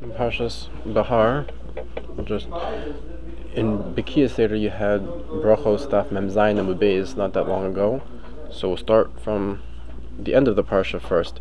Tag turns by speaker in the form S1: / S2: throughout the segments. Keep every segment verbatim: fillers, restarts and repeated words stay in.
S1: Parshas Bahar, just in Bekia Seder you had Brachos Daf Mem Zayin and Beis not that long ago, so we'll start from the end of the Parsha first.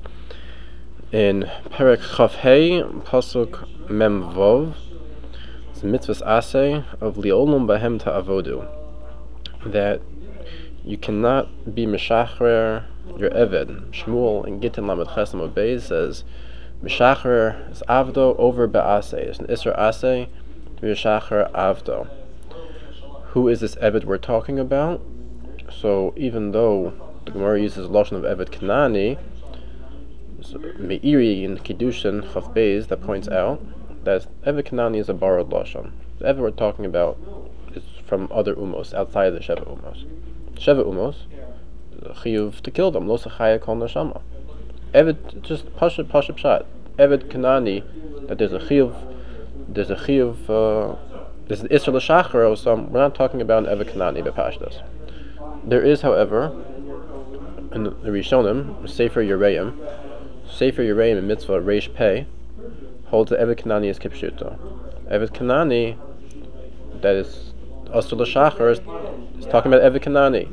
S1: In Perek Chav Hey, Pasuk Mem Vov, it's Mitzvahs Aseh of Li'olum Bahem Ta'avodu, that you cannot be Meshachrer your Eved. Shmuel in Gittin Lamed Ches Lamed Beis says Mishacher is Avdo over Be'aseh. It's an Isra Aseh, Mishacher Avdo. Who is this Eved we're talking about? So even though the Gemara uses Lashon of Eved Kanani, so Meiri in Kiddushin Chav Beis that points out that Eved Kanani is a borrowed Lashon. The Eved we're talking about is from other Umos, outside of the Sheva Umos. Sheva Umos, Chiyuv to kill them, Lo Sechaya Kol Neshama. Eved, just Pashup Pashup Shat. Eved Kanani, that there's a chiyuv, there's a chiyuv, uh, there's an Isra L'Shacharo, so we're not talking about an Eved Kanani, but Pashtas. There is, however, in the Rishonim, Sefer Yereim, Sefer Yereim in Mitzvah Reish Pei, holds that Eved Kanani is Kipshuto. Eved Kanani, that is Isra L'Shachar, is, is talking about Eved Kanani.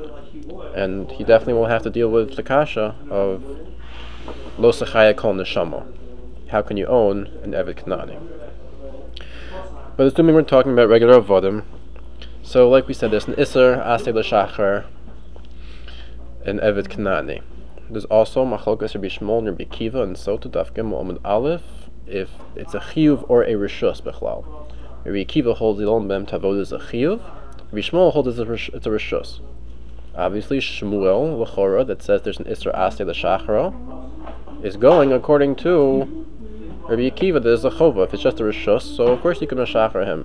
S1: And he definitely will have to deal with the kasha of Lo Sechaya Kol Neshama. How can you own an Eved Kanani? But assuming we're talking about regular avodim, so like we said, there's an Isser Aseh L'Shachar, an Eved Kanani. There's also Machlokas Rabbi Shmuel and Rabbi Kiva and Sota Daf Gimel Amud Aleph if it's a chiyuv or a rishus bechlal. Rabbi Kiva holds the Lom Bem Tavod is a chiyuv. Rabbi Shmuel holds it's a rishus. Obviously, Shmuel L'chora that says there's an Isra Aseh L'Shacharo is going according to Rabbi Akiva. There's a chova if it's just a rishus, so of course you can meshachar him.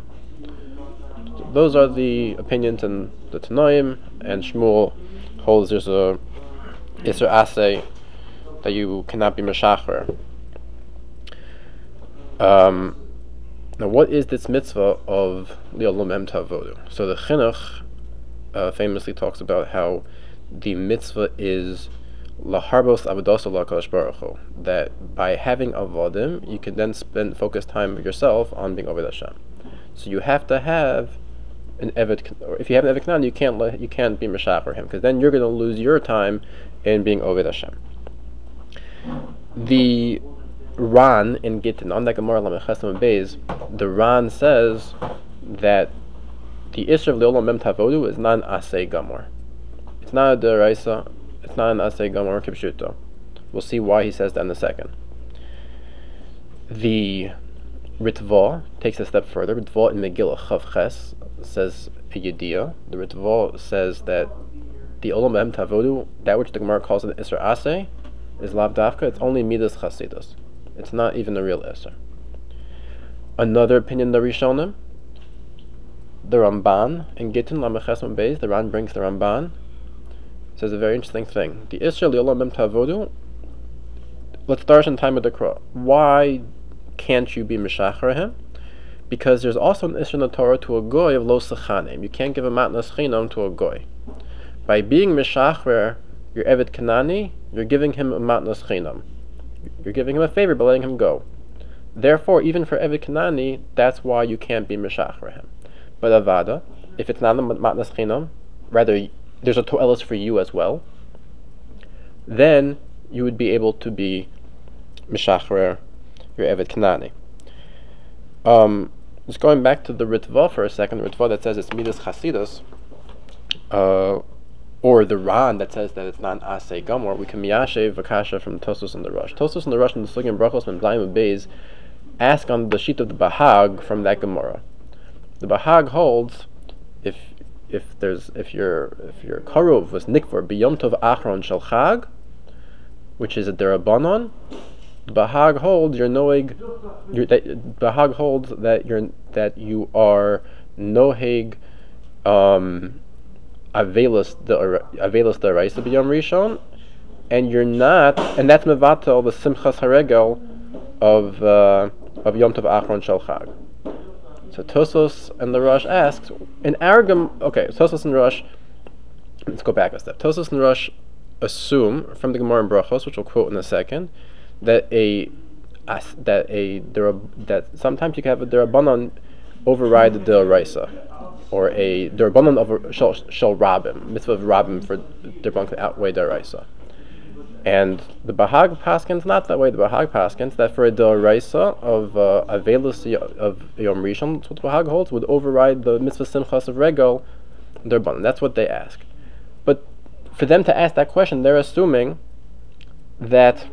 S1: So those are the opinions in the Tanoim, and Shmuel holds there's a Isra Aseh that you cannot be meshachar. Um, now, what is this mitzvah of Li'olum Em Ta'avodu? So the Chinuch Uh, famously talks about how the mitzvah is laharbos avodas l'Hakadosh Baruch Hu, that by having avodim you can then spend focus time yourself on being Oved Hashem. So you have to have an Eved, or if you have an Eved Kanani, you can't let, you can't be Meshacher him, because then you're going to lose your time in being Oved Hashem. The Ran in Gittin on that Gemara Lamed Ches Lamed Beis, the Ran says that the Isra of Li'olum Mem Tavodu is not an Aseh Gamor. It's not a Deraisa, it's not an Aseh Gamor Kipshuto. We'll see why he says that in a second. The Ritva takes a step further. Ritva in Megillah Chav Ches says a Yediyah. The Ritva says that the Olam Mem Tavodu, that which the Gemara calls an Isra Aseh, is Lav Dafka, it's only Midas Chasidus. It's not even a real Isra. Another opinion, the Rishonim, the Ramban in Gittin Lamed Ches Lamed Beis, the Ran brings the Ramban, says a very interesting thing. The Isra Li'olum Mem Tavodu, let's start in time of the Krah. Why can't you be Meshachar him? Because there's also an Isra in the Torah to a goy of Lo Sechanim. You can't give a matnas chinam to a goy. By being Meshachar your Eved Kanani, you're giving him a matnas chinam. You're giving him a favor by letting him go. Therefore, even for Eved Kanani, that's why you can't be Meshachar him. But Avada, if it's not a matnas chinam, rather there's a to'elis for you as well, then you would be able to be Meshachrer, your Eved Kanani. Um, just going back to the Ritva for a second, the Ritva that says it's Midas Chasidus, uh, or the Ran that says that it's not an Aseh Gamor, we can miyashev vakasha from Tosos and the Rush. Tosos and the Rush and the Sugim Brachos and Blaim Beis ask on the sheet of the Bahag from that Gemara. The Bahag holds if if there's if your if your karuv was nikvar b'yom tov achron shel chag, which is a derabanan, the Bahag holds you're noeg. That Bahag holds that you're that you are noheg um avelus the avelus deraisa b'yom rishon, and you're not, and that's mevatel the simchas haregel of uh, of yom tov achron shel chag. So Tosos and the Rush asks, in Aragam, okay, Tosos and Rush, let's go back a step. Tosos and Rush assume from the Gemara in Brachos, which we'll quote in a second, that a as, that a there that sometimes you can have a derabanan override the deraisa, or a derabanan over shall shall rabim mitzvah of rabim for derabanan to outweigh deraisa. And the Bahag Paskins not that way. The Bahag Paskins that for a deraisa of uh, avelus of Yom Rishon, that's what the Bahag holds, would override the mitzvah simchas of regel derabanan. That's what they ask. But for them to ask that question, they're assuming that.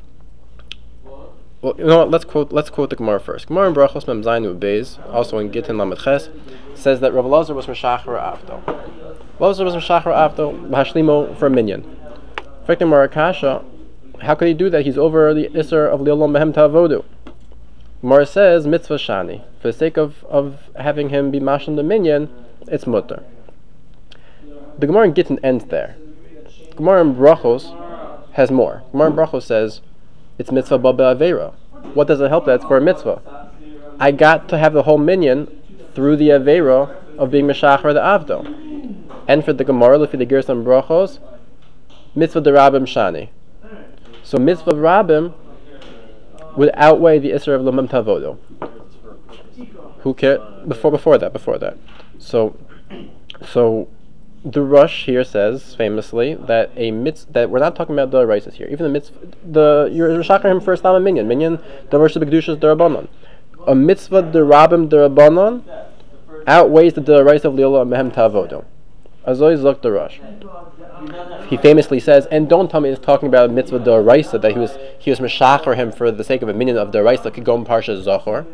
S1: Well, you know what? Let's quote. Let's quote the Gemara first. Gemara in Brachos Mem Zayin Beis, also in Gittin Lamed Ches, says that Rav Elazar was Meshachar Avdo. Elazar was Meshachar Avdo Hashlimo for a minyan. Affecting Marakasha, how could he do that? He's over the Isser of Li'olam Mehem Ta'avodu. Gemara says mitzvah shani. For the sake of, of having him be mashal the minyan, it's mutter. The Gemara in Gittin ends there. Gemara in Brachos has more. Gemara in Brachos says it's mitzvah ba be'avera. What does it help that it's for a mitzvah? I got to have the whole minyan through the avera of being Meshachar the Avdo. And for the Gemara, look at the Gerson Brachos, mitzvah de Rabim Shani. So mitzvah Rabim would outweigh the Isser of Lomem Tavodo. Who cares? Before before that, before that. So so the Rush here says famously that a mitzvah that we're not talking about the rices here. Even the mitzvah, the you're shachar him for a minyan. Minyan davar shebekdushas derabanan. A mitzvah de Rabim derabanan outweighs the deraisa of Li'olam Mehem Tavodo. Azoy zok the Rush. He famously says, and don't tell me he's talking about a mitzvah deraisa that he was he was meshacher him for the sake of a minyan of deraisa could go in Parsha Zachor.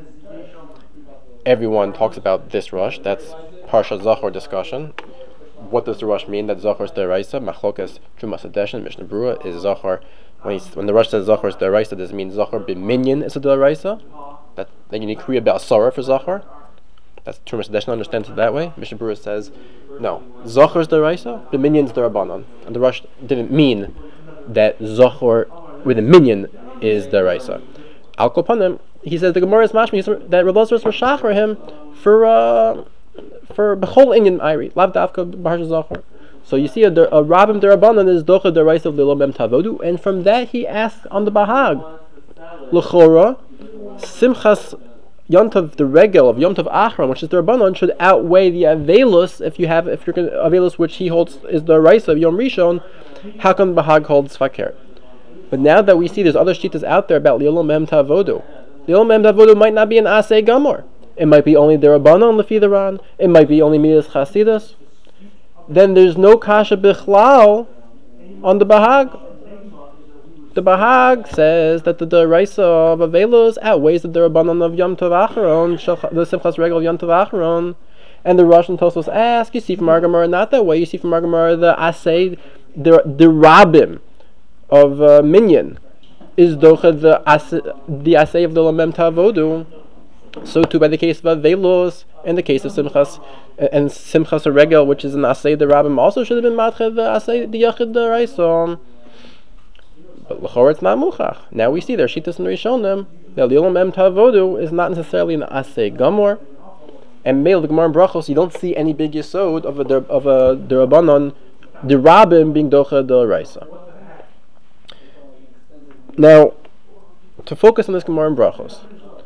S1: Everyone talks about this Rush. That's Parsha Zachor discussion. What does the Rush mean that Zachor is deraisa? Machlokas Trumas Hadeshin Mishnah Berurah is Zachor. When he's, when the Rush says Zachor is deraisa, does it mean Zachor b'minyan is a deraisa? That then you need kriya about Sarah for Zachor. That's Trumas Hadeshin understands it that way. Mishnah Berurah says no. Zachor is deraisa, b'minyan is derabanan, and the Rush didn't mean that Zachor with a minyan is deraisa. Al Kopanim, he says the Gemara is mashmi that Rav Elazar was meshacher him for. Uh, For bechol inyan ayri, lav davka b'parsha Zachor. So you see a, a Rabim derabanan is docha deraisa of Li'olam Mehem Tavodu, and from that he asks on the Bahag, l'chora, simchas yontav the regel of yontav achron, which is derabanan, should outweigh the avelus if you have if you're going avelus which he holds is the deraisa of Yom Rishon. How come the Bahag holds fakir? But now that we see there's other shittas out there about Li'olam Mehem Tavodu, Li'olam Mehem Tavodu might not be an asay gamor. It might be only the Rabbanon lefi the Ran. It might be only Midas Chasidus. Then there's no kasha bichlal on the Bahag. The Bahag says that the deraisa of Avelos outweighs the Rabbanon of Yom Tov Acharon, the Simchas Regel of Yom Tov Acharon. And the Russian Tosos ask, you see from our Gemara not that way. You see from our Gemara the Asay, the the Rabim of uh, Minyan is docha the Asay, the Asay of the Lamem Tavodu. So too by the case of Avelos and the case of Simchas and Simchas Regel, which is an Asay the Rabbim, also should have been Matche the Asay the Yachid the Raisom. But l'chor it's not Muchach. Now we see their Shittas and Rishonim that Li'olam Mehem Tavodu is not necessarily an Asay Gamor. And Meil the Gemara in Brachos, you don't see any big yesod of a of a Derabanan the Rabbim being Docha the Raisa. Now to focus on this Gemara in Brachos.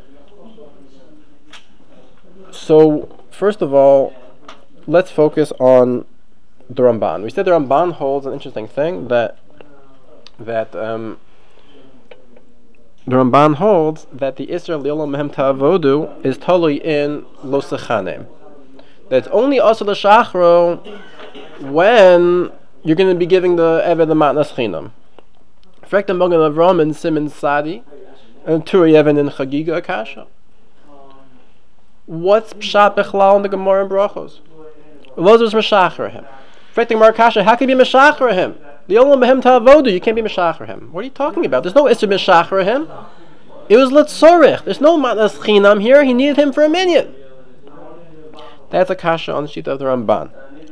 S1: So, first of all, let's focus on the Ramban. We said the Ramban holds an interesting thing that that um, the Ramban holds that the Isra Li'olam Mehem Ta'avodu is totally in Lo Sechanem. That it's only also the Shachro when you're going to be giving the Eved the Matnas Chinam. Frek the Mogen Avram and Simon Sadi and Turi Even in Chagiga Akasha. What's pshat bechlal in the Gemara in Brachos? Elazar was meshacher him. Frek Mar Kasha, how can you be meshacher him? Li'olam Mehem Ta'avodu, you can't be meshacher him. What are you talking about? There's no isser meshacher him. It was letzorich. There's no matnas chinam here. He needed him for a minyan. That's a kasha on the sheet of the Ramban.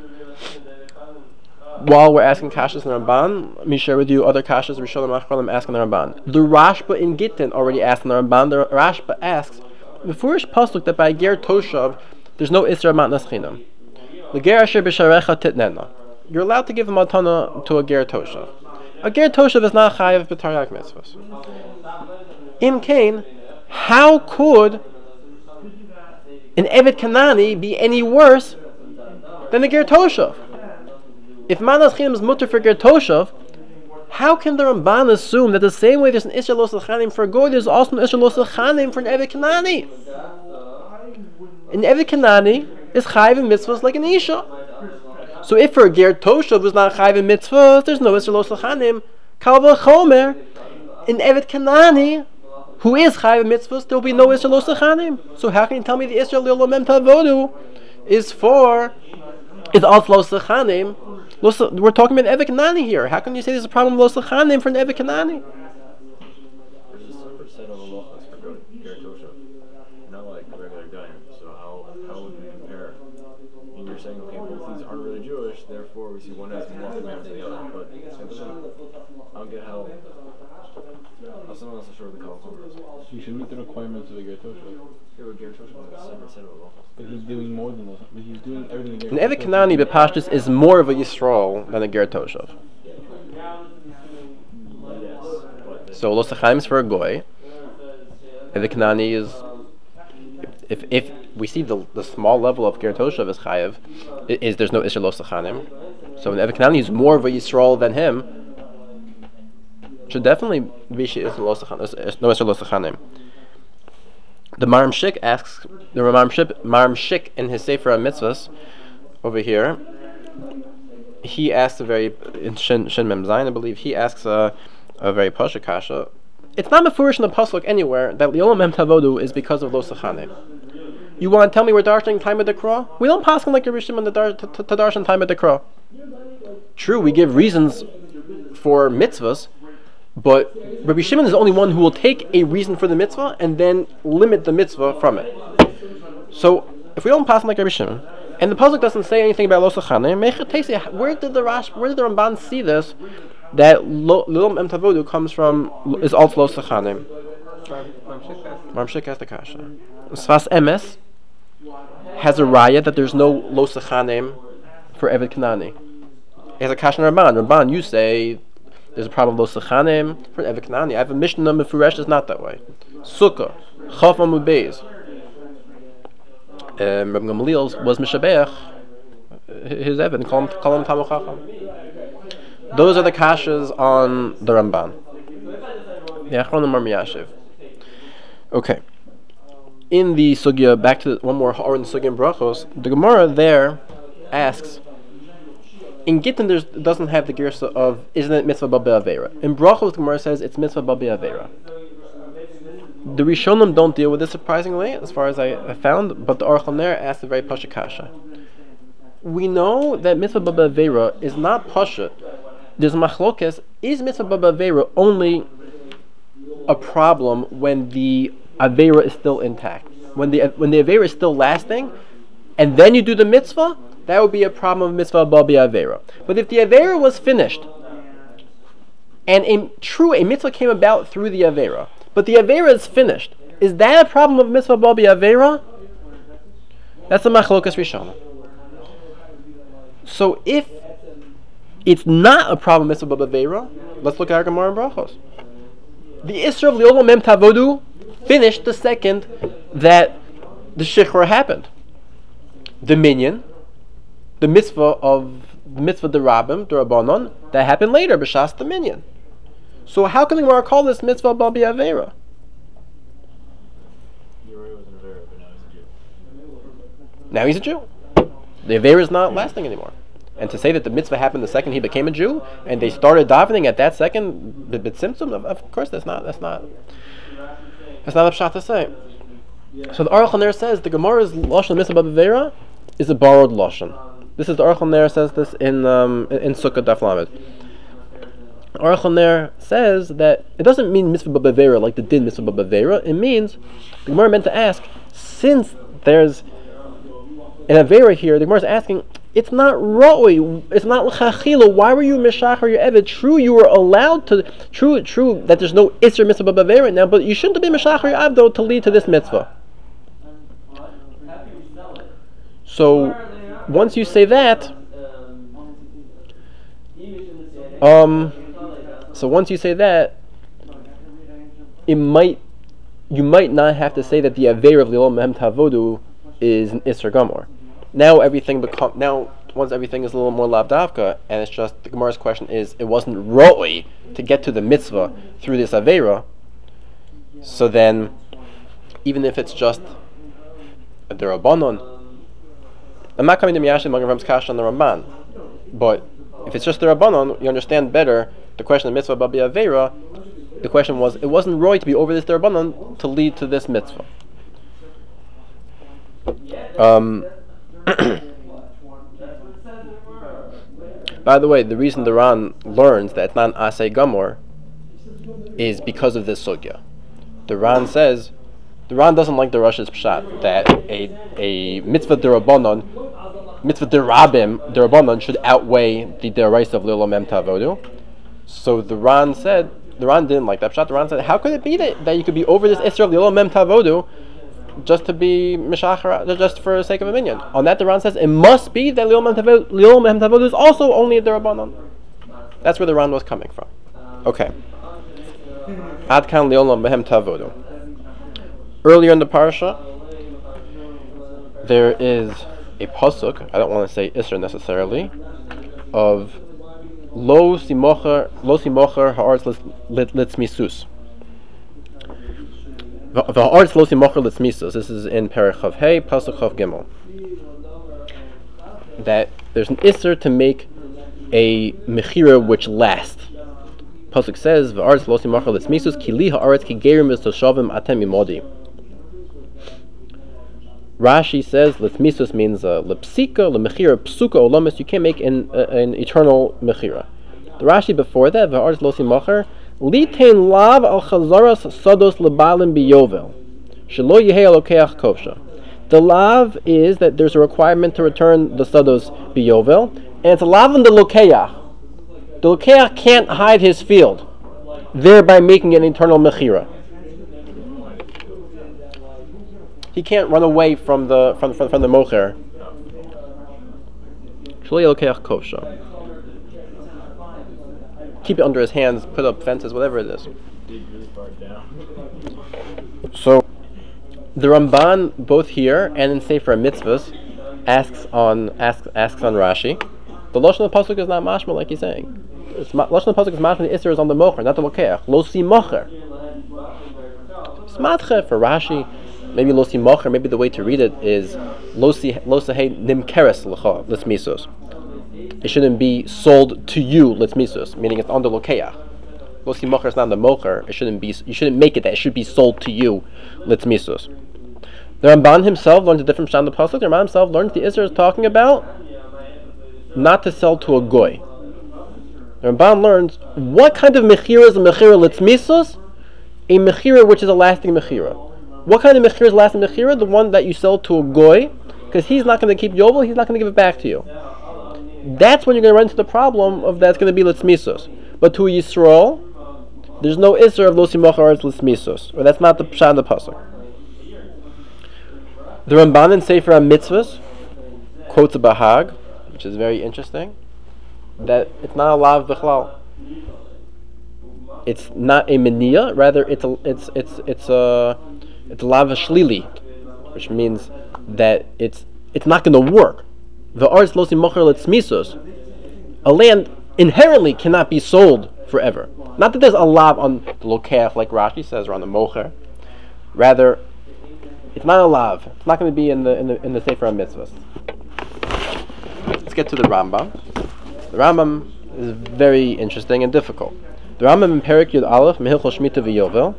S1: While we're asking kashas in the Ramban, let me share with you other kashas Rishonim Achronim asking the Ramban. The Rashba in Gittin already asked in the Ramban. The Rashba asks the foolish pasuk that by ger toshav there's no isra matnas chinam. The ger asher b'sharecha titnena. You're allowed to give a matana to a ger toshav. A ger toshav is not chayav b'taryag mitzvahs. Im Kain, how could an Evet Kanani be any worse than a Ger Toshav? If Manas Chinam is mutter for Ger Toshav, how can the Ramban assume that the same way there's an Isra Los Lechanim for a Goy, there's also an Isra Los Lechanim for an Evet Kanani? An Evet Kanani is Chayiv in mitzvahs like an Isha. So if for a Ger Toshav was not Chayiv in mitzvahs, there's no Isra Los Lechanim. Kal v'chomer, an Evet Kanani who is Chayiv in mitzvahs, there will be no Isra Los Lechanim. So how can you tell me the Isra Lil Mem Tavodu is for is also Los Lechanim? We're talking about Evet Kanani here. How can you say there's a problem with Los Lechanim for an Evet Kanani?
S2: There's a separate set of halachas for Ger Toshav, not like a regular guy. So how how would we compare? And you're saying, okay, both these aren't really Jewish, therefore we see one has more commands than the other. But I don't get how how someone else is sure of the Kal Chomer.
S3: You should meet the requirements of a Ger Toshav.
S2: Yeah, but Ger Toshav is a separate set of halachas.
S3: But he's doing more than those. But he's doing everything.
S1: An Evet Kanani b'Pashtus is more of a Yisrael than a Ger Toshav. So Los Lechanim is for a Goy. Evet Kanani is, if if we see the the small level of Ger Toshav is Chayev, is there's no Isra Los Lechanim. So an Evet Kanani is more of a Yisrael than him. Should definitely be no Isra Los Lechanim. The Maram Shik asks, the Maram Shik, Maram Shik in his Sefer HaMitzvahs over here, he asks a very, in Shin, Shin Mem Zayin, I believe, he asks a, a very pasha kasha. It's not mefurish in the pasuk anywhere that Li'olam Mem Tavodu is because of Los Lechanim. You want to tell me we're darshaning time of the Dekra? We don't pass like a Rishim to darshan time of the Dekra. True, we give reasons for mitzvahs, but Rabbi Shimon is the only one who will take a reason for the mitzvah and then limit the mitzvah from it. So, if we don't pass like Rabbi Shimon, and the pasuk doesn't say anything about Los Lechanim, where did the Rash, where did the Ramban see this? That Li'olam Mem Tavodu comes from is also Los Lechanim. Maram Shik has the kasha. Sfas Emes has a raya that there's no Los Lechanim for Evet Kanani. He has a kasha in Ramban. Ramban, you say there's a problem with Los Lechanim for Evet Kanani. I have a Mishnah Mefuresh that's not that way. Sukkah, Chaf Amud Beis. Um, Rabbi Gamliel was Mishabeach, his Evan, call him, call him Talmid Chacham. Those are the kashas on the Ramban. The Achronim are Miyashiv. Okay. In the Sugya, back to one more or in the Sugya in Brachos, the Gemara there asks, in Gittin there doesn't have the girsa of, isn't it mitzvah babi avera? In Brachos, the Gemara says it's mitzvah babi avera. The Rishonim don't deal with this surprisingly, as far as I, I found, but the Aruch LaNer asks a very pasha kasha. We know that mitzvah babi avera is not pasha. There's a machlokes, is mitzvah babi avera only a problem when the avera is still intact? When the when the avera is still lasting, and then you do the mitzvah, that would be a problem of mitzvah babi avera. But if the avera was finished, and a true a mitzvah came about through the avera, but the avera is finished, is that a problem of mitzvah babi avera? That's a machlokas rishona. So if it's not a problem of mitzvah babi avera, let's look at our Gemara and Brachos. The Isra of Li'olam Mem Tavodu finished the second that the Shichur happened. The minyan, the mitzvah of the mitzvah derabim, derabanan, that happened later, b'shas the minyan. So how can the Gemara call this mitzvah babi avera?
S2: Uriah was an avera, but now he's a Jew.
S1: Now he's a Jew. The avera is not lasting anymore. And to say that the mitzvah happened the second he became a Jew, and they started davening at that second, but, but symptom of, of course that's not that's not that's not a pshat to say. So the Aruch LaNer says the Gemara's lashon mitzvah babi avera is a borrowed lashon. This is the Aruch LaNer says this in um, in Sukkah Daf Lamed. Aruch LaNer says that it doesn't mean mitzvah babi avera like the din mitzvah babi avera. It means the Gemara meant to ask, since there's an avera here, the Gemara is asking, it's not roi, it's not l'chachila. Why were you mishachar your eved? True, you were allowed to. True, true that there's no isser mitzvah babi avera now, but you shouldn't have been mishachar your avdo to lead to this mitzvah. So, once you say that, um, so once you say that, it might you might not have to say that the Aveir of Lilol Mehem Tavodu is an Isser Gamor. Now everything become now once everything is a little more lavdavka, and it's just the Gemara's question is it wasn't roi to get to the mitzvah through this Aveira. So then, even if it's just a derabanan, I'm not coming to Miyashim Magen Avram's Kasha on the Ramban, but if it's just the Rabbanon, you understand better the question of mitzvah babi Aveira. The question was, it wasn't roi to be over this Rabbanon to lead to this mitzvah. Um, by the way, the reason the Ran learns that it's not an Asay Gamor is because of this sugya. The Ran says, the Ran doesn't like the Rosh's pshat that a a mitzvah derabanan, mitzvah derabim derabanan should outweigh the deraisa of Lilol Mem Tavodu. So the Ran said, the Ran didn't like that pshat. The Ran said, how could it be that, that you could be over this Isra of Lilol Mem Tavodu just to be mishachar, just for the sake of a minyan? On that, the Ran says it must be that Lilol Mem Tavodu is also only a derabanan. That's where the Ran was coming from. Okay. Ad kan Lilol Mem Tavodu. Earlier in the parsha, there is a pasuk, I don't want to say Isra necessarily, of Lo simocher Lo simocher ha'aretz litzmisus. Ha'aretz lo simocher litzmisus. This is in Perek Chav Hey, pasuk Chav Gimel. That there's an Isra to make a mechira which lasts. Pasuk says, V'aretz lo simocher litzmisus ki li ha'aretz ki gerim v'toshavim atem imodi. Rashi says Litzmisus means uh, Lipsika, Lemechira, Psuka, Olamis. You can't make an, uh, an eternal Mechira. The Rashi before that, V'arz Losi Macher, Litain Lav al Chazaras Sados Lebalim Biyovel. Shelo Yehei Alokeach Kosha. The Lav is that there's a requirement to return the Sados Biyovel, and it's a Lav in the Lokeach. The Lokeach can't hide his field, thereby making an eternal Mechira. He can't run away from the from from, from the mocher. Keep it under his hands, put up fences, whatever it is. So the Ramban, both here and in Sefer Mitzvahs, asks on asks asks on Rashi. The lashon of the pasuk is not mashma like he's saying. It's ma- lashon of the pasuk is mashma. The isser is on the mocher, not the lokeach. Lo si mocher. Smatche for Rashi. Maybe lo si mocher, maybe the way to read it is lo si lo sahei nimkeres l'cha litzmisos. It shouldn't be sold to you litzmisos, meaning it's on the lokeach. Lo si mocher is not on the mocher. It shouldn't be. You shouldn't make it that it should be sold to you litzmisos. The Ramban himself learns a different pshat in the pasuk. The Ramban himself learns the Isra is talking about not to sell to a goy. The Ramban learns what kind of mechira is a mechira litzmisos, a mechira which is a lasting mechira. What kind of mechira is lasting mechira? The one that you sell to a goy, because he's not going to keep yovel, he's not going to give it back to you. That's when you're going to run into the problem of that's going to be litzmisos. But to a Yisrael, there's no Isra of lo simach or litzmisos, or that's not the pshat in the pasuk. The Ramban in Sefer HaMitzvahs quotes a Bahag, which is very interesting, that it's not a lav b'chlal. It's not a meniya, rather it's a it's it's it's a it's a lav shlili, which means that it's it's not going to work. The ars lo simachar litzmisos, a land inherently cannot be sold forever. Not that there's a lav on the lokeach like Rashi says, or on the mocher. Rather, it's not a lav. It's not going to be in the in the in the Sefer HaMitzvahs. Let's get to the Rambam. The Rambam is very interesting and difficult. The Rambam in Perek Yud Aleph Mehilchos Shmita v'Yovel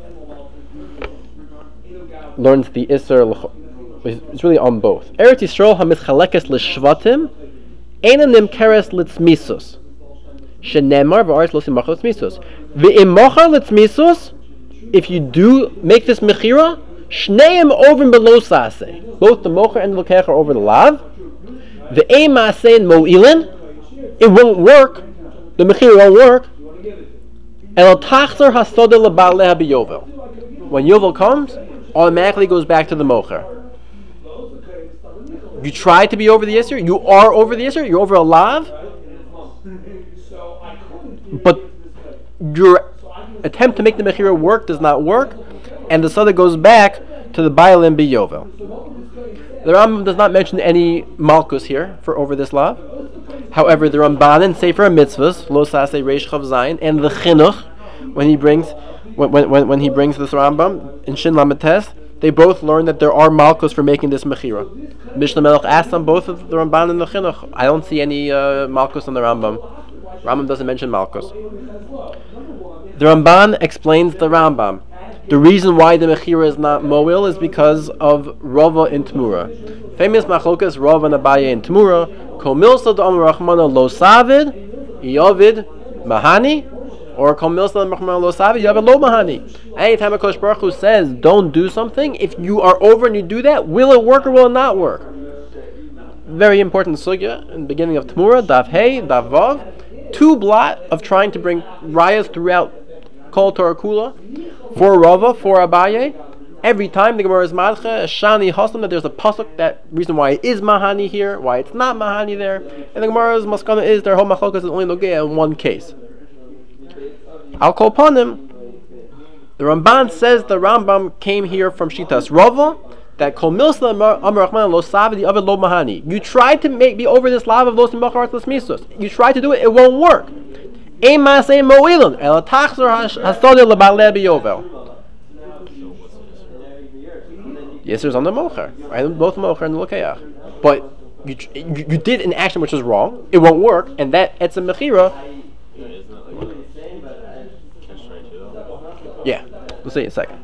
S1: learns the Isser. It's really on both. Eretz Yisrael hamitzchalekes l'shvatim eina nimkeres litzmisos shenemar v'aretz lo simachar litzmisos v'imachar litzmisos. If you do make this mechira, shneim over below sase. Both the mocher and the lokeach are over the lav. V'ein maasein mo'ilin. It won't work. The mechira won't work. El tachzor hasoda lebaleh biyovel. When yovel comes, automatically goes back to the mocher. You try to be over the Yisr, you are over the Yisr, you're over a lav, but your attempt to make the mechira work does not work. and the Sada goes back to the Baalim Biyovel. The Rambam does not mention any Malkus here for over this law. However, the Ramban in Sefer Mitzvahs, Lo Saseh Reish Chav Zayin, and the Chinuch, when he brings when when when he brings this Rambam in Shin Lamed Tes, they both learn that there are Malkus for making this Mechira. Mishnah Melech asked on both of the Ramban and the Chinuch. I don't see any uh, Malkus in the Rambam. Rambam doesn't mention Malkus. The Ramban explains the Rambam. The reason why the Mechira is not Moil is because of Rava and Tmura. Famous Machlokas, Rava and Abaye and Tmura. Kol milsa d'amar Rachmana lo savid, yovid mahani, or kol milsa d'amar Rachmana lo savid, yovid lo mahani. Anytime a Kosh Baruch Hu says don't do something, if you are over and you do that, will it work or will it not work? Very important sugya in the beginning of Tmura, Daf Hey, Daf Vav. Two blot of trying to bring rayas throughout Kol Torah Kula for Rava, for Abaye. Every time the Gemara is Madcha, Shani Haslam, that there's a pasuk, that reason why it is Mahani here, why it's not Mahani there. And the Gemara's Maskana is their whole Machlokas is only Nogea in one case. I'll call upon him. The Ramban says the Rambam came here from Shitas Rava, that Kol Milsa Amar Rachman Lo Savi, the other Lo Mahani. You tried to make me over this lava of Los Machar Los Misos. You tried to do it, it won't work. Ein Masei Moilun, El Tachzor Hasodi Lebale Biyovel. Yes, there's on the mocher, right? Both mocher and the lokayach. But you, you you did an action which is wrong. It won't work, and that it's a mechira. Yeah, we'll see in a second.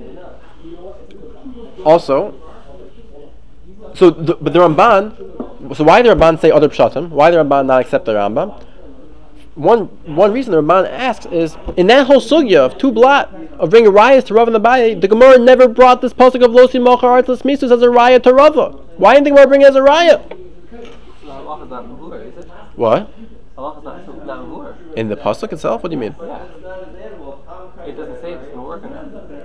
S1: Also, so the, but the Ramban. So why the Ramban say other pshatim? Why the Ramban not accept the Rambam? One one reason the Ramban asks is in that whole sugya of two blot of bringing rayas to Rava and Abaye, the Gemara never brought this pasuk of Losi Mochar Artlas Misus as a raya to Rava. Why didn't the Gemara bring it as a raya? What? In the pasuk itself? What do you mean?
S4: Yeah. It doesn't say it's going to work.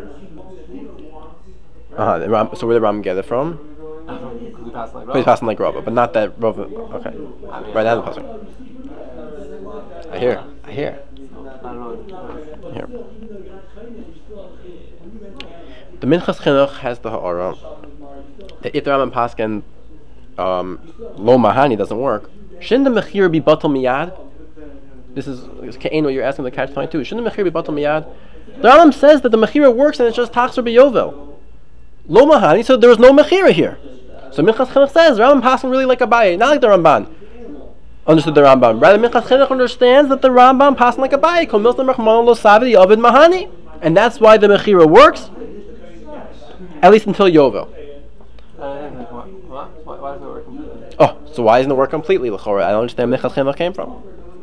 S1: Uh huh. So where did the Ram get it from?
S4: Because we pass like
S1: He's passing like Rava, but not that Rava. Okay. Right now the pasuk. I hear. I hear.
S4: I don't know.
S1: I hear. The Minchas Chinuch has the ha'ara that if the Rambam Paskin um, Lo Mahani doesn't work, shouldn't the Mechir be Batal Miyad? This is Ka'in what you're asking the catch twenty-two. Shouldn't the Mechir be Batal Miyad? The Rambam says that the Mechira works and it's just Tachzor B'Yovel. Lo Mahani, so there was no Mechira here. So Minchas Chinuch says the Rambam Paskin really like Abaye, not like the Ramban. Understood the Rambam. Rather, Minchas Chinuch understands that the Rambam passing like Abaye, Kol Milsa Rachman Lo Savi Ovid Mahani, and that's why the Mechira works, at least until Yovel.
S4: Why doesn't it work completely?
S1: Oh, so why doesn't it work completely? L'chora, I don't understand where Minchas Chinuch came from.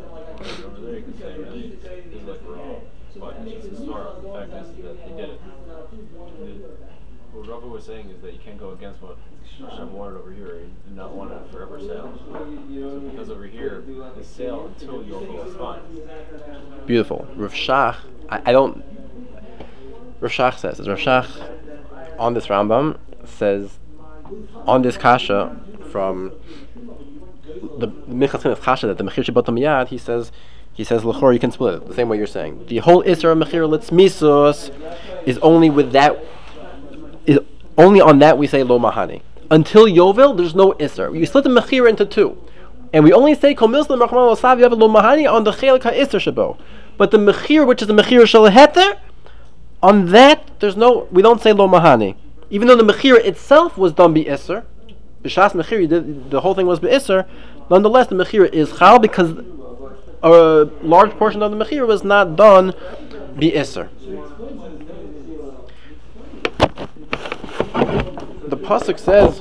S2: What Rava was saying is that you can't go against what Hashem wanted over here. He did not want a forever sale. So because over here, the sale until Yovel is fine.
S1: Beautiful. Rav Shach, I, I don't. Rav Shach says, Rav Shach on this Rambam says, on this kasha from the Minchas Chinuch kasha that the Mechir Shebatam Miyad, he says, he says l'chor you can split it the same way you're saying. The whole Isra Mechir Litz Misos is only with that. Is only on that we say Lo Mahani. Until Yovel, there's no Isser. You split the Mechira into two. And we only say Kol Milsa Rachman Lo Savi Yovel Lo Mahani on the Chelik HaIsser Shabo. But the Mechir, which is the Mechira Shel Heter, on that, there's no, we don't say Lo Mahani. Even though the Mechira itself was done Bi Isser, B'Shas Mechira, the whole thing was Bi Isser, nonetheless the Mechira is Chal because a large portion of the Mechira was not done Bi Isser. The pasuk says.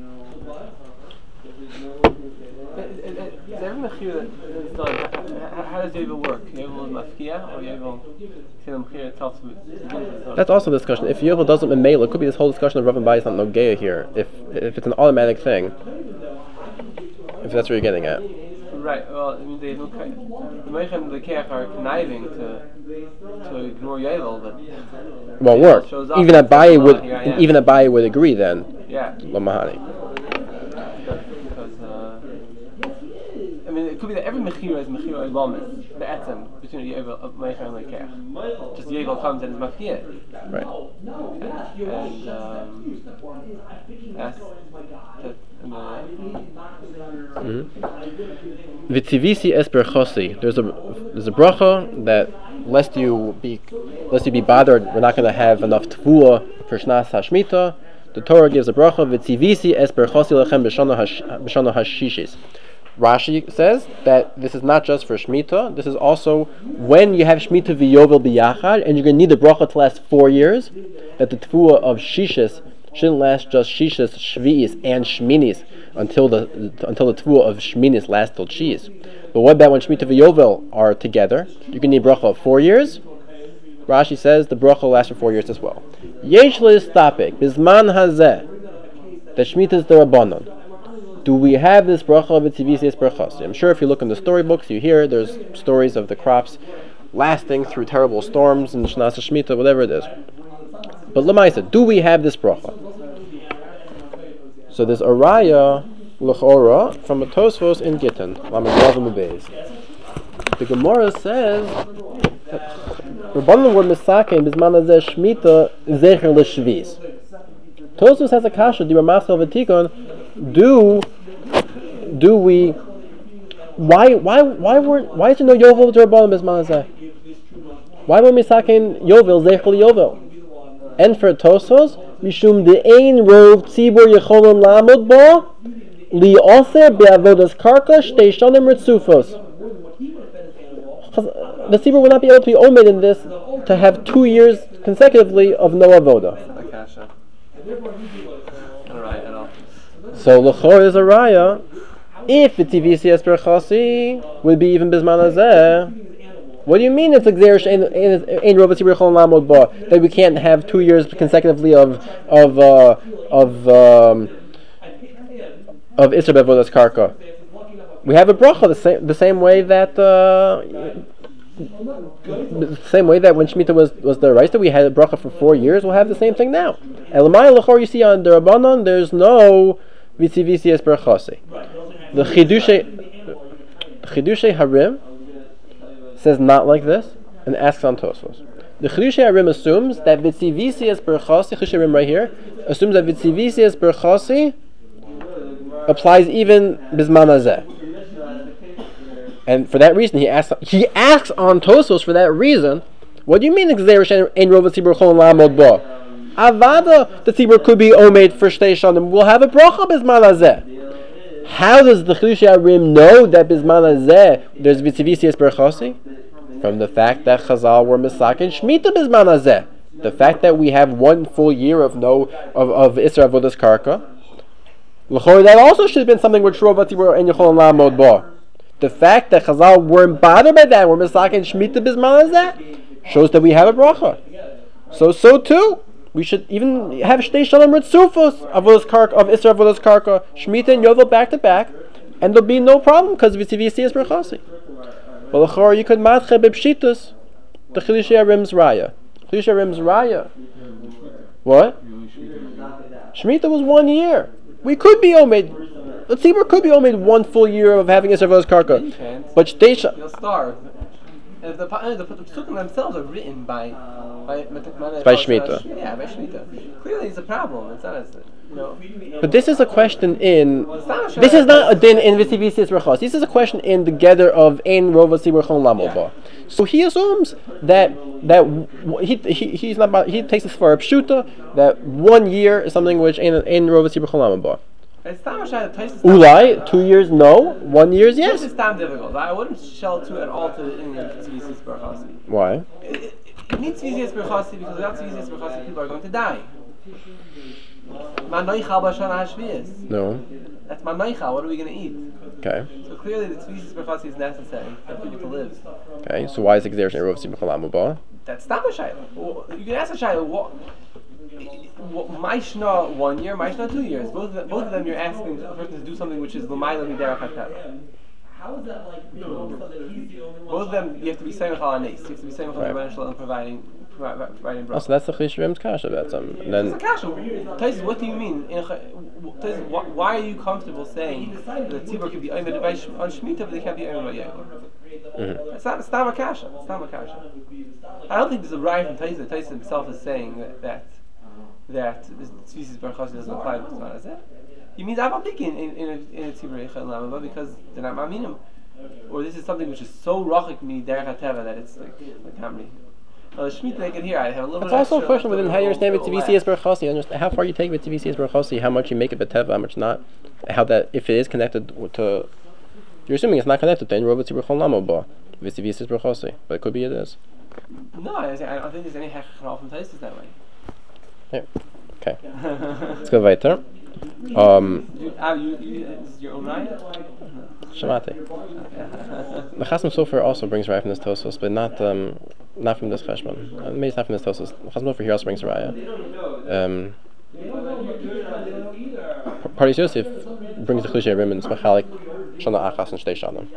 S4: Every mechira that is done, how does Yovel work? Yovel is mafkia, or Yovel the mechira itself?
S1: That's also a discussion. If Yovel doesn't memela, it could be this whole discussion of Rav and Bai is not Nogea here. If if it's an automatic thing, if that's what you're getting at.
S4: Right. Well, I mean, they look. The Meichem and the Keach are conniving to to ignore Yovel, but
S1: it won't work. Even Abaye would
S4: yeah.
S1: even Abaye would agree then.
S4: Yeah.
S1: Lo Mahani.
S4: Because uh, I mean, it could be that every mechira is mechira ilamis, the etzem, between the Yovel of Meicher and Lekeach. Just the Yovel comes and is mafia.
S1: Right.
S4: Okay. And um, that's that.
S1: Mm-hmm. V'tzivisi es berchosi. There's a there's a bracha that lest you be lest you be bothered, we're not going to have enough tefua for Shnas Hashmita. The Torah gives a bracha v'tzivisi es berchosi lechem b'shana hashishis. Rashi says that this is not just for Shemitah, this is also when you have Shemitah v'yovel b'yachad, and you're going to need the bracha to last four years, that the tefuah of Shishis shouldn't last just Shishis, Shvi'is, and Shminis until the until the tefuah of Shminis lasts till Shis. But what about when Shemitah v'yovel are together? You can need bracha of four years. Rashi says the bracha will last for four years as well. Yesh le'istapek, bizman hazeh, that Shemitah is the Rabbanon. Do we have this bracha of Tzivisi Berchasi? I'm sure if you look in the storybooks, you hear there's stories of the crops lasting through terrible storms and Shnas Shemitah, whatever it is. But Lamaisa, do we have this bracha? So there's a raya l'chora from a Tosfos in Gittin, Lamadav Mubeis. The Gemara says Rabbanon were misakein bizman hazeh Shemitah zecher l'shvis. Tosfos has a kasha, di Ramachal v'tikon. Do do we? Why why why weren't why is there no yovel d'Rabbanan bizman hazeh? Why weren't we saking yovel zeichel yovel? And for Tosos, mishum de'ein rov tzibur yecholim lamod bo li'oser be'avodas karka shtei shonim ritzufos. The tzibur will not be able to be omed in this to have two years consecutively of no avoda. So l'chor is a raya. If it's Tivisi es berchasi, would be even bizman hazeh. What do you mean it's exerish ein rov tzibur yecholim lamod bo, that we can't have two years consecutively of of uh, of um, of isra be'avodas karka? We have a bracha the same the same way that uh, the same way that when Shemitah was was the Raisa, we had a bracha for four years. We'll have the same thing now. Elamai l'chor, you see on the Rabbanon, there's no Vitzivisi es berchasi. The Chidushay Chidushay Harim says not like this and asks on Tosfos. The Chidushay Harim assumes that Vitzivisi es berchasi, Chidushay Harim right here, assumes that Vitzivisi es berchasi applies even bizman hazeh. And for that reason, he asks he asks on Tosfos for that reason, what do you mean exerish ein rov tzibur yecholim lamod bo? Avada, the tzibur could be omed for shtei shanim. We'll have a bracha bizman hazeh. How does the Chidushay Harim know that bizman hazeh there's vitzivisi es berchasi? From the fact that Chazal were misakin Shemitah bizman hazeh. The fact that we have one full year of no of of isra avodas karka. L'chor, that also should have been something which rov tzibur ein yecholim lamod bo. The fact that Chazal weren't bothered by that, we're misakin Shemitah bizman hazeh, shows that we have a bracha. So so too. We should even have Shtei Shalom Ritzufos Avodas Karka of Isra Avodas Karka, Shemitah and Yovel back to back, and there'll be no problem because Vitzivisi is berchasi. But l'chor you could matche b'pshitus the Chidushay Harim's raya. Chidushay Harim's raya. What? Shemitah was one year. We could be omed. The tzibur could be omed one full year of having Isra Avodas Karka, but Shtei Shalom.
S4: You'll starve. And the, the, the, the Pesukim themselves are written by by,
S1: by Shemitah.
S4: Yeah, by Shemitah. Clearly, it's a problem. It's not as you know.
S1: But this is a question in. This is not a din in Vitzivisi es berchasi. This is a question in the gather of ein rov tzibur yecholim lamod bo. So he assumes that that he he he's not about, he takes this for a pshuta that one year is something which ein ein rov tzibur yecholim lamod bo. Ulai, two years no, one years yes.
S4: This is time difficult. I wouldn't shell to at all to the Indian Tzivisi es berchasi.
S1: Why?
S4: It, it needs Tzivisi es berchasi because without Tzivisi es berchasi people are going to die. Manoichal b'shana hashvius.
S1: No.
S4: That's manoichal. What are we going to eat?
S1: Okay.
S4: So clearly the Tzivisi es berchasi is necessary for people to live.
S1: Okay, so why is exertion rov tzibur yecholim lamod bo?
S4: That's not a shayla. You can ask a shayla, what? Maishna one year, Maishna two years. Both of them, both of them you're asking a person to do something which is l'mayla miderach hateva. How is that like? Both of them you have to be saying chalanes. You have to be saying chalanes right. Providing writing
S1: Oh,
S4: bracha.
S1: so that's the Chishrim's kasha about some. And then
S4: It's a kasha. Taisus, what do you mean? In, Taisus, why, why are you comfortable saying that the tzibur can be oimed by sh- on Shemitah, but they can't be oimed by Yovel?
S1: Mhm.
S4: It's not. It's not a kasha. It's not a kasha. I don't think there's a right from Taisus. Taisus himself is saying that that, that this Tzvisis Bar Chossi doesn't apply to Tzvah Hazeh. He means I'm not thinking in in a, in a tzibur Yechel Lama because they're not maminim, or this is something which is so rachik mi derech hateva that it's like like how many. Uh, Shemitah I can hear. I have a little
S1: it's
S4: bit
S1: also a
S4: extra
S1: question
S4: left
S1: within
S4: over,
S1: how you understand
S4: it'll-
S1: with
S4: it'll
S1: T V C S
S4: last.
S1: Berchosi. Understand how far you take with T V C S Berchosi, how much you make it beteva, how much not. How that if it is connected w- to, you're assuming it's not connected to any robot Berchol Lama ba with T V C S Berchosi, but it could be it is.
S4: No, I, I don't think there's any hechal from Taisus that way.
S1: Yeah. Okay. Let's go weiter. Um,
S4: You, ah, you, you, is your own raya?
S1: Shamati. The Chasam Sofer also brings raya from this Tosos, but not um, not from this Cheshbon. Uh, maybe it's not from this Tosos. Chasam Sofer here also brings raya. Um, Pardes Yosef brings the Chlushay Rim and it's Machalik Shana Achas and Shtei Shana.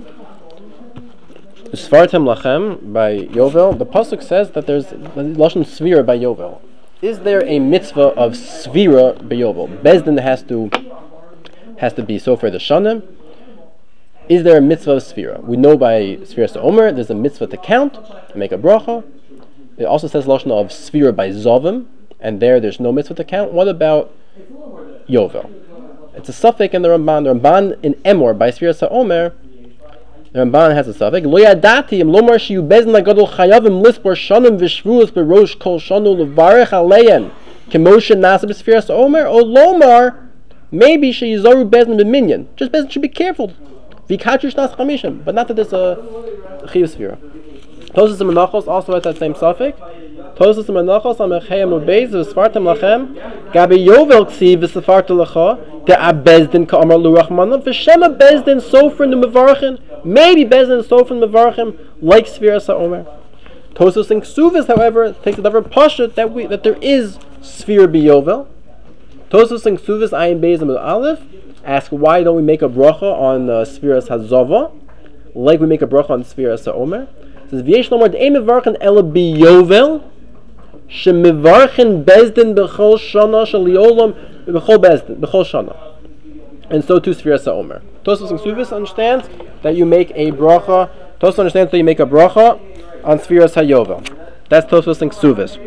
S1: Svartem Lachem by Yovel. The pasuk says that there's lashon svira by Yovel. Is there a mitzvah of svira by Yovel? Bezdin has to has to be so for the shanim. Is there a mitzvah of svira? We know by svira to Omer there's a mitzvah to count, to make a bracha. It also says lashon of svira by Zovim, and there there's no mitzvah to count. What about Yovel? It's a suffix in the Ramban. The Ramban in Emor by svira to Omer. The Ramban has a suffix. Lo yadati im lomar shiyu bezin lagadol chayavim lispor shanim v'shvuos berosh kol shanu levarech aleim kemoshe nasa b'sfiras omer or lomar maybe sheyizoru bezin b'minyan. Just bezin should be careful. V'katrish nas chamishim, but not that there's a chiyuv sfira. Tosos and Menachos also has that same suffix. Tosos and Menachos am echayim ubeis v'sfartem lachem gabi yovel ksiv v'sfartem lecha de'abezdin ka'amar lu'rachmanam v'shema bezdin sofrin u'mevarchin. Maybe Bezdin and Sofin Mevarchim like Sfira Sa'omer. Tosos and Ksuvis, however, takes a different pashut that we that there is Sfira B'Yovel. Tosos and Ksuvis Ayin Bezdin with Aleph ask why don't we make a bracha on uh, Sfira Hazova like we make a bracha on Sfira Sa'omer. It says V'yesh Lomar De'ei Mevarchin Ela B'Yovel Shemevarchin Bezdin B'chol Shana Shaliolam B'chol Bezdin B'chol Shana. And so too Sfira Sa'omer. Tosos and Ksuvis understands that you make a bracha. Tosos understands that you make a bracha on Sfiras HaYovel. That's Tosos and Ksuvis.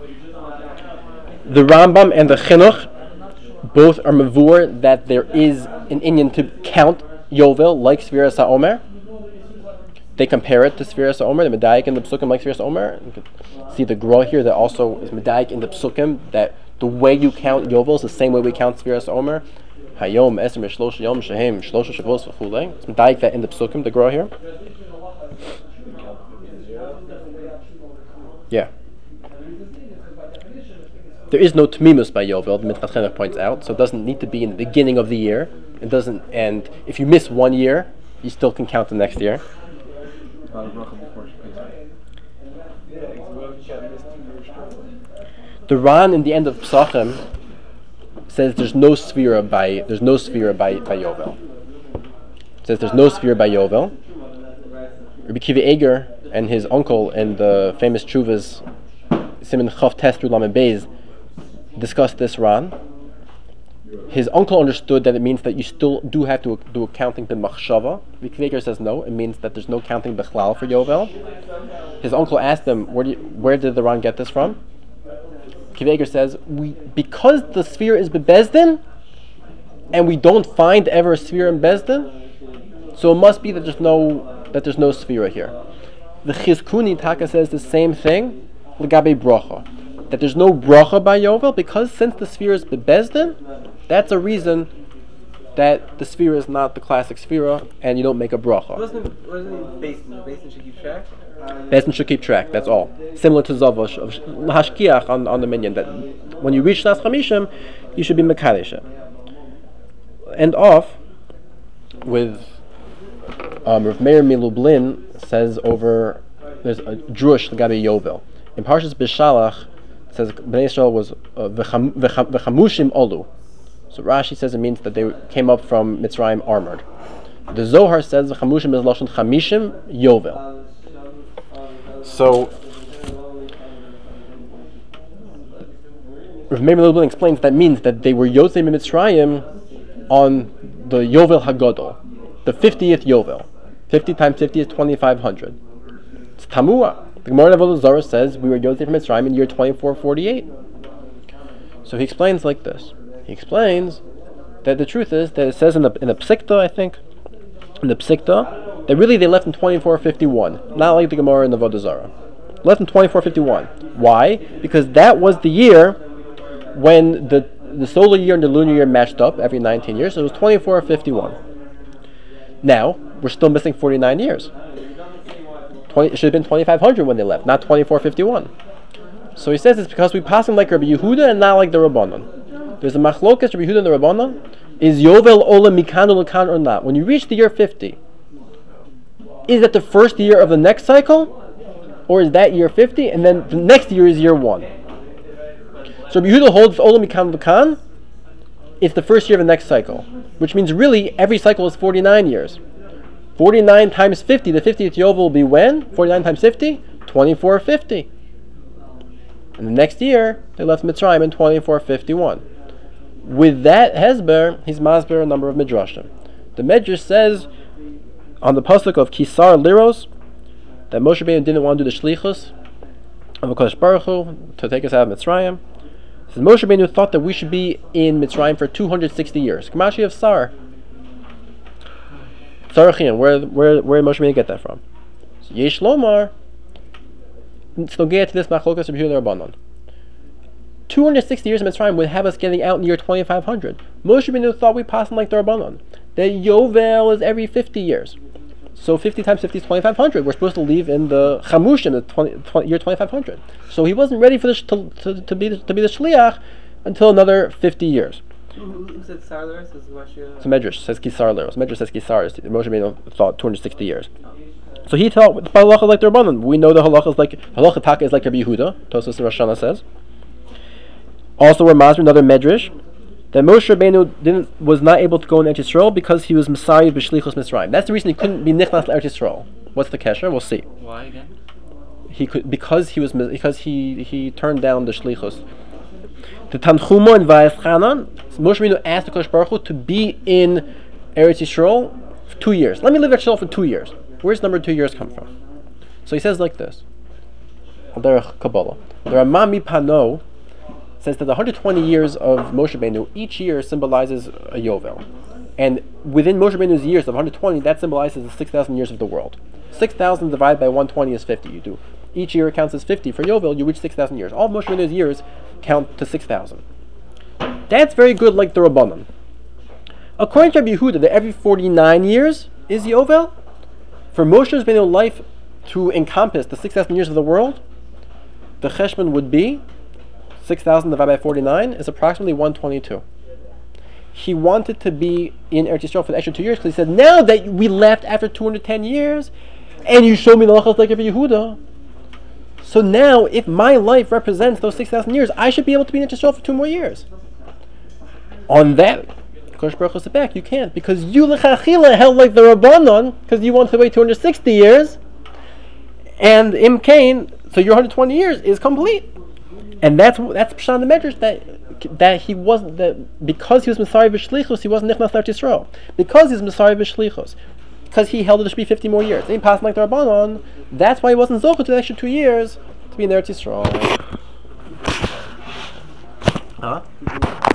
S1: The Rambam and the Chinuch both are mavur that there is an inyan to count Yovel like Sfiras HaOmer. They compare it to Sfiras HaOmer, the Medayik in the Psukim like Sfiras HaOmer. You can see the Gra here that also is Medayik in the Psukim, that the way you count Yovel is the same way we count Sfiras HaOmer. Hayom Eser Mishlosh Yom Shehem Shlosha Shavos V'Chulei. It's medayik that in the psukim, the Gra here. Yeah. There is no tmimus by Yovel. The Mitchas Chinuch points out, so it doesn't need to be in the beginning of the year. It doesn't, and if you miss one year, you still can count the next year. The Ran in the end of Psachim says there's no sphera by there's no sphera by, by Yovel. It says there's no sphera by Yovel. Rabbi Kiva Eger and his uncle in the famous Chuvas Siman Chav Tes through Lamed Beis discussed this Ran. His uncle understood that it means that you still do have to do a counting b'machshava. Rabbi Kiva Eger says no, it means that there's no counting b'chlal for Yovel. His uncle asked him, where, do you, where did the Ran get this from? Kiva Eger says, we because the sphere is bebezdin, and we don't find ever a sphere in bezdin, so it must be that there's no that there's no sphere here. The Chizkuni Taka says the same thing, l'gabe bracha, that there's no bracha by Yovel because since the sphere is bebezdin, that's a reason that the sphere is not the classic sphere, and you don't make a bracha.
S4: Wasn't it, wasn't it Basin? Basin should keep track.
S1: Bezdin should keep track. That's all. Similar to Zavosh of Hashkiach on on the minyan, that when you reach Nas Chamishim, you should be Mekadesh. End off with um, Rav Meir Milublin says over there's a Drush L'gabe Yovel in Parshas Bishalach. It says Bnei Yisrael was v'chamushim olu. So Rashi says it means that they came up from Mitzrayim armored. The Zohar says v'chamushim is lashon chamishim Yovel. So Rav Meir Lubin explains that means that they were Yotzei Mitzrayim on the Yovel Hagadol, the fiftieth Yovel. fifty times fifty is twenty-five hundred. It's Tamua. The Gemara of Avodah Zarah says we were Yotzei from Mitzrayim in year twenty-four forty-eight. So he explains like this. He explains that the truth is that it says in the in the Psikta, I think, in the Psikta, that really they left in twenty-four fifty-one, not like the Gemara in the Avodah Zarah. Left in twenty-four fifty-one. Why? Because that was the year when the the solar year and the lunar year matched up every nineteen years, so it was twenty-four fifty-one. Now, we're still missing forty-nine years. twenty, it should have been twenty-five hundred when they left, not twenty-four fifty-one. So he says it's because we pass them like Rabbi Yehuda and not like the Rabbanon. There's a machlokas, Rabbi Yehuda and the Rabbanon. Is Yovel Ola Mikanu Lakan or not? When you reach the year fifty, is that the first year of the next cycle? Or is that year fifty? And then the next year is year one. So Rabbi Yehuda holds Ola Mikanu Lakan. It's the first year of the next cycle. Which means really every cycle is forty-nine years. forty-nine times fifty, the fiftieth Yovel will be when? forty-nine times fifty? twenty-four fifty. And the next year, they left Mitzrayim in twenty-four fifty-one. With that Hezber, he's masber a number of Midrashim. The Medrash says, on the pasuk of Kisar Liros, that Moshe Rabbeinu didn't want to do the Shlichus of HaKadosh Baruch Hu to take us out of Mitzrayim. It says Moshe Rabbeinu thought that we should be in Mitzrayim for two hundred sixty years. Kamashi of Sar. Sarachim, where, where, where did Moshe Rabbeinu get that from? So Yesh Lomar, so get to this machlokas of Yehuda Rabbanon. two hundred sixty years in Mitzrayim would have us getting out in the year twenty-five hundred. Moshe Rabbeinu thought we passed like the Rabbanon. The Yovel is every fifty years. So fifty times fifty is twenty-five hundred. We're supposed to leave in the Chamushim, the twenty, twenty, year twenty-five hundred. So he wasn't ready for this to, to, to be the, to be the Shliach until another fifty years.
S4: Who, who said Kisar Liros?
S1: So Medrash says Kisar Liros. Medrash says Kisar. Moshe Rabbeinu thought two hundred sixty years. So he thought the halacha like the Rabbanon. We know the halacha is like halacha taka is like Rabbi Yehuda. Tosfos Rosh Hashanah says. Also, we're masber another medrash that Moshe Rabbeinu didn't was not able to go in Eretz Yisrael because he was Messiah b'shlichus Mitzrayim. That's the reason he couldn't be nichnas Eretz Yisrael. What's the kesher? We'll see.
S4: Why again?
S1: He could because he was because he he turned down the shlichus. The Tanchuma and Vayeschanan, Moshe Rabbeinu asked the Kodesh Baruch Hu to be in Eretz Yisrael for two years. Let me live in Eretz Yisrael for two years. Where's number two years come from? So he says like this. Derech Kabbalah. The Ramah Mipano says that the one hundred twenty years of Moshe Rabbeinu, each year symbolizes a Yovel. And within Moshe Rabbeinu's years of one hundred twenty, that symbolizes the six thousand years of the world. six thousand divided by one hundred twenty is fifty. You do. Each year counts as fifty. For Yovel, you reach six thousand years. All of Moshe Rabbeinu's years count to six thousand. That's very good like the Rabbanon. According to Rabbi Yehuda, that every forty-nine years is Yovel. For Moshe Rabbeinu's life to encompass the six thousand years of the world, the cheshbon would be six thousand divided by forty-nine is approximately one hundred twenty-two. He wanted to be in Eretz Yisrael for the extra two years because he said, now that we left after two hundred ten years, and you showed me the halachos like Rabbi Yehuda, so now if my life represents those six thousand years, I should be able to be in Eretz Yisrael for two more years. On that, Kodesh Baruch Hu said back, you can't, because you l'chachila held like the Rabbanon, because you wanted to wait two hundred sixty years, and Im Kain, so your one hundred twenty years is complete. And that's that's Pshat the Medrash that that he wasn't that because he was Messiah b'shlichus he wasn't nichnas Eretz Yisrael because he's Messiah b'shlichus because he held it to should be fifty more years. And he passed like the Rabbanon. That's why he wasn't zocheh to the extra two years to be in Eretz Yisrael. Huh?